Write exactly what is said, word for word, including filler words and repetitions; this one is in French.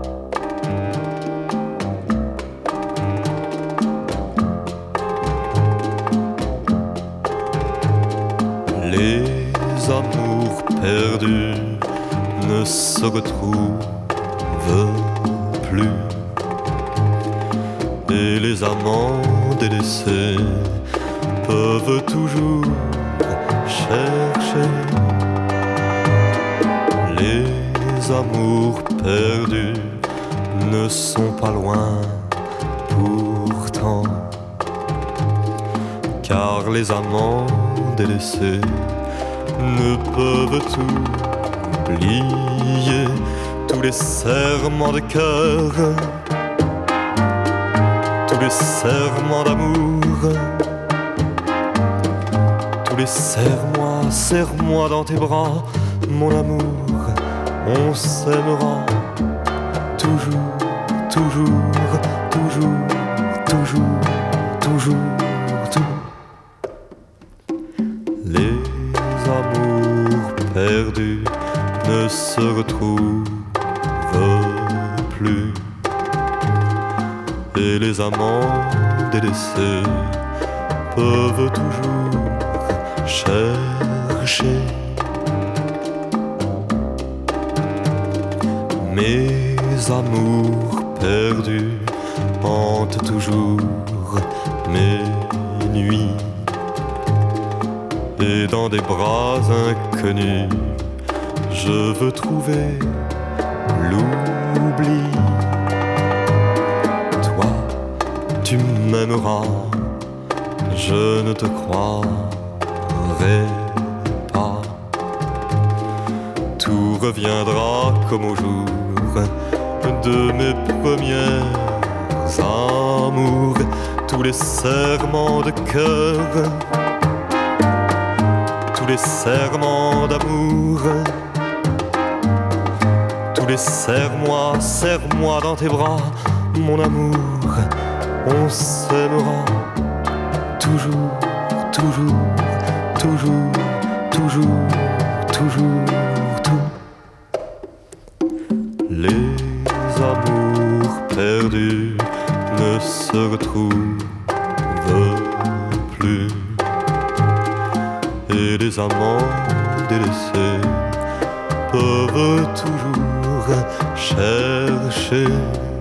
Les amours perdus ne se retrouvent plus, et les amants délaissés peuvent toujours chercher. Les amours perdus ne sont pas loin pourtant, car les amants délaissés ne peuvent oublier tous les serments de cœur, tous les serments d'amour, tous les serre-moi, serre-moi dans tes bras, mon amour, on s'aimera toujours, toujours, toujours, toujours, toujours, toujours. Les amours perdus ne se retrouvent plus, et les amants délaissés peuvent toujours chercher. Mes amours perdus hantent toujours mes nuits, et dans des bras inconnus je veux trouver l'oubli. Toi, tu m'aimeras, je ne te croirai pas. Tout reviendra comme au jour de mes premiers amours. Tous les serments de cœur, tous les serments d'amour, tous les serre-moi, serre-moi dans tes bras, mon amour, on s'aimera toujours, toujours, toujours, toujours, toujours, tout. Les amours perdus ne se retrouvent plus, et les amants délaissés peuvent toujours chercher.